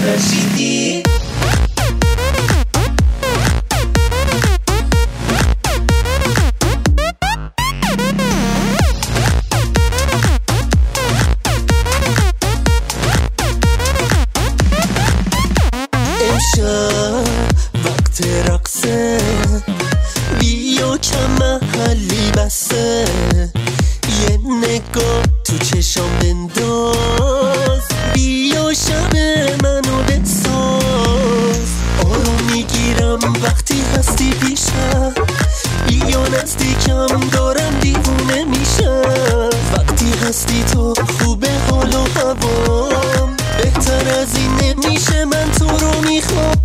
رشیدی. امشب وقت رقصه، بیا کم محلی بسه، یه نگاه تو چشام بنداز، بیا شب منو بساز. آروم میگیرم وقتی هستی پیشم، بیا نزدیکم دارم دیوونه میشم. وقتی هستی تو خوبه حال و هوام، بهتر از این نمیشه من تو رو میخوام.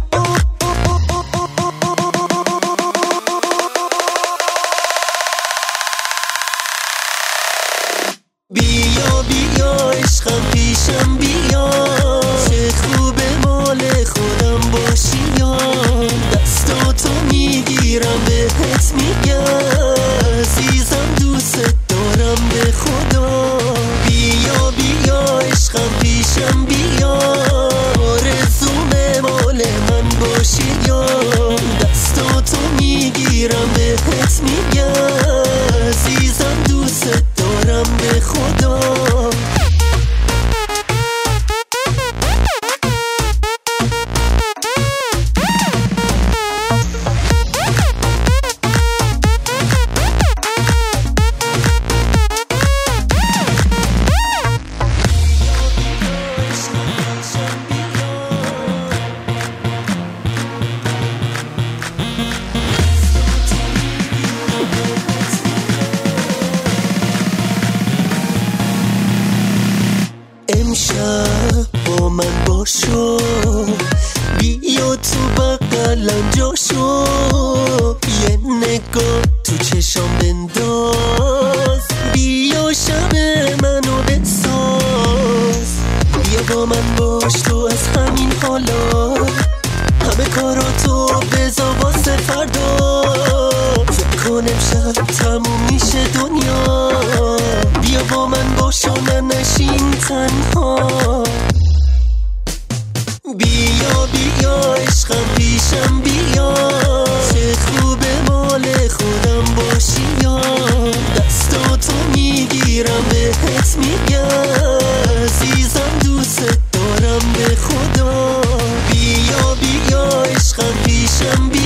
بیا بیا عشقم پیشم بیا، چه خوبه مال خودم باشی یا. دستاتو میگیرم بهت میگم، عزیزم دوست دارم به خدا. بیا بیا عشقم پیشم بیا، آرزومه مال من باشی یا. دستاتو میگیرم بهت میگم، عزیزم دوست دارم به خدا. امشب با من باشو، بیا تو بغلم جاشو، یه نگاه تو چشام بنداز، بیا شب منو بساز. بیا با من باش تو از همین حالا، همه کاراتو بذار واسه فردا. فکر کن امشب تموم میشه دنیا، بیا با من باش و ننشین تنها. بیا بیا عشقم پیشم بیا، چه خوبه مال خودم باشی یا. دستاتو میگیرم بهت میگم، عزیزم دوست دارم به خدا. بیا بیا عشقم پیشم بیا،